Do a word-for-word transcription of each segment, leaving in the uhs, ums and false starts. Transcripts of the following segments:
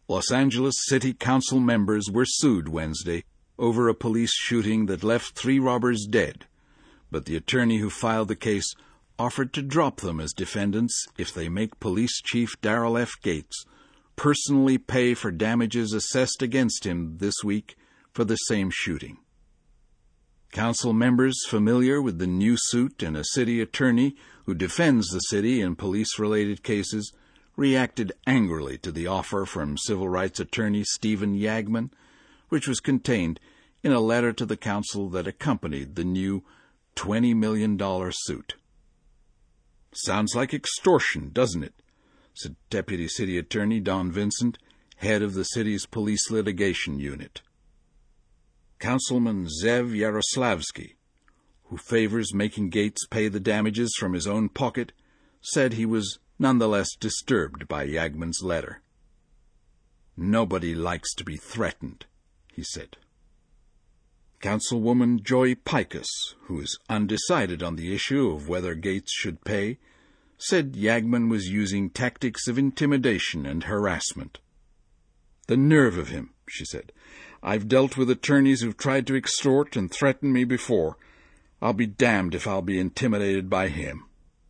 Los Angeles City Council members were sued Wednesday over a police shooting that left three robbers dead, but the attorney who filed the case offered to drop them as defendants if they make Police Chief Daryl F. Gates personally pay for damages assessed against him this week for the same shooting. Council members familiar with the new suit and a city attorney who defends the city in police-related cases reacted angrily to the offer from civil rights attorney Stephen Yagman, which was contained in a letter to the council that accompanied the new twenty million dollars suit. "Sounds like extortion, doesn't it?" said Deputy City Attorney Don Vincent, head of the city's police litigation unit. Councilman Zev Yaroslavsky, who favors making Gates pay the damages from his own pocket, said he was nonetheless disturbed by Yagman's letter. "Nobody likes to be threatened," he said. Councilwoman Joy Pikus, who is undecided on the issue of whether Gates should pay, said Yagman was using tactics of intimidation and harassment. "The nerve of him," she said. "I've dealt with attorneys who've tried to extort and threaten me before. I'll be damned if I'll be intimidated by him."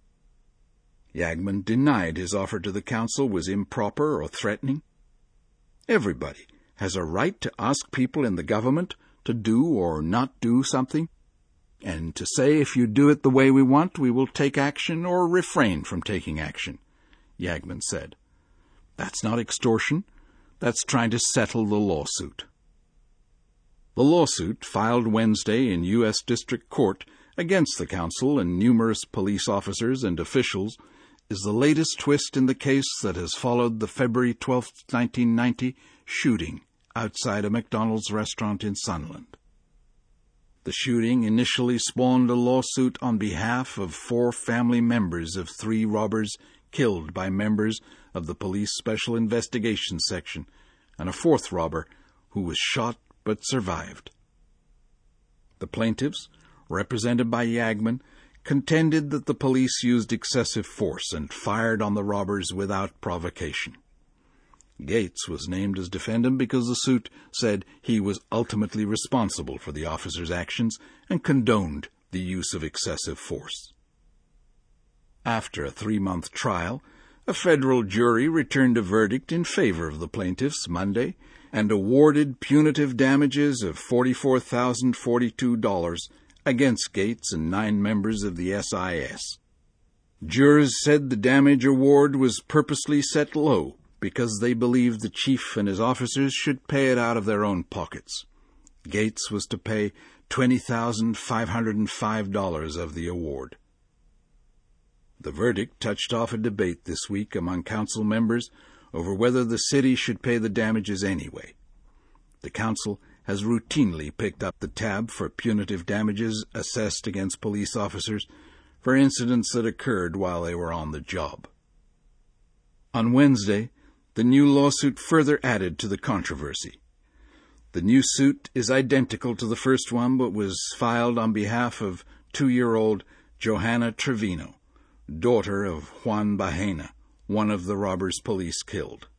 Yagman denied his offer to the council was improper or threatening. Everybody has a right to ask people in the government to do or not do something, and to say if you do it the way we want, we will take action or refrain from taking action, Yagman said. That's not extortion. That's trying to settle the lawsuit. The lawsuit, filed Wednesday in U S District Court against the council and numerous police officers and officials, is the latest twist in the case that has followed the February twelfth, nineteen ninety shooting outside a McDonald's restaurant in Sunland. The shooting initially spawned a lawsuit on behalf of four family members of three robbers killed by members of the police special investigations section, and a fourth robber who was shot but survived. The plaintiffs, represented by Yagman, contended that the police used excessive force and fired on the robbers without provocation. Gates was named as defendant because the suit said he was ultimately responsible for the officers' actions and condoned the use of excessive force. After a three-month trial, a federal jury returned a verdict in favor of the plaintiffs Monday and awarded punitive damages of forty-four thousand forty-two dollars against Gates and nine members of the S I S. Jurors said the damage award was purposely set low because they believed the chief and his officers should pay it out of their own pockets. Gates was to pay twenty thousand five hundred five dollars of the award. The verdict touched off a debate this week among council members over whether the city should pay the damages anyway. The council has routinely picked up the tab for punitive damages assessed against police officers for incidents that occurred while they were on the job. On Wednesday, the new lawsuit further added to the controversy. The new suit is identical to the first one, but was filed on behalf of two-year-old Johanna Trevino, daughter of Juan Bahena, one of the robbers police killed.